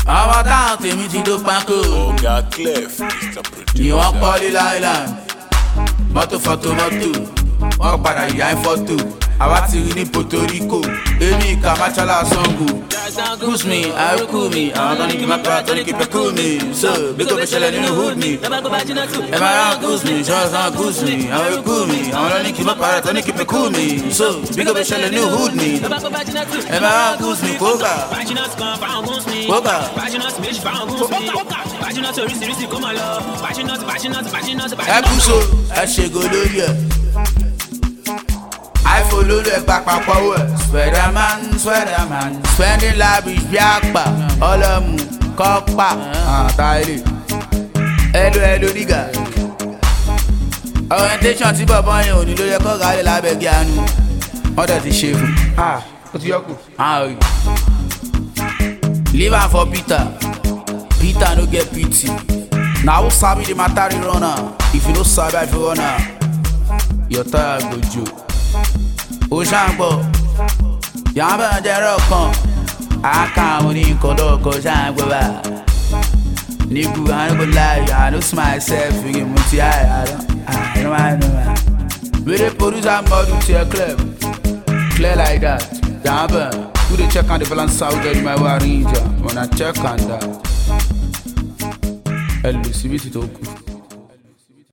Àwọn táwọn tèmi ti dó pákó. Ọ̀gá Clef, Mr. Producer. Ìwọ́n pọ́lí láìláì. Mọ́tò fọ́tò mọ́tò. Wọ́n padà yà ń fọ́tò. Àwa ti rí ní Puerto Rico. Èmi ìka Machala Sango. Goose me, àríkù mi. Àwọn tó ní kí n má pa tó ní kí n pẹ́ kú mi. So, bí kò fi ṣẹlẹ̀ nínú hood mi. Ẹ máa rán goose me, ṣọ́ọ́ sàn goose me. Àwọn àríkù mi. Àwọn tó ní kí n má pa tó ní kí n pẹ́ kú mi. So, bí kò fi ṣẹlẹ̀ nínú hood mi. Ẹ máa rán goose me, kókà. Kókà. Ẹ kú so, ẹ ṣègò lórí ẹ̀. iPhone lórí ẹ̀ papapọ̀ wẹ̀. Spiderman, spending lavish bí àpà. Ọlọ́mù kọ́pà àtàlẹ́. Ẹlò nígà. Orientation tí bọ̀bọ̀ yẹn ò ní ló yẹ kọ́ gàlẹ́ lábẹ́ gíánú. Wọ́n dẹ̀ ti ṣe fún. Ó ti yọkù. Leave am for Peter. Peter no get pity. Na who sabi the matter runner? If you no sabi I fit run am. Your tire go joke. Ó ṣàǹgbọ̀, yàrá bẹ̀rẹ̀ jẹ́rọ̀ kan, àáká àwọn oníkọ̀ọ́dọ̀ kan ṣàǹgbọ̀ bá. Nígbù I no go lie, I no see myself figure mo ti I know. We dey producer model to your club, clear like that. Yàrá bẹ̀rẹ̀, who dey check on the balance out of my warrior? Wanna check on that. Ẹ lè síbi tí tó kù.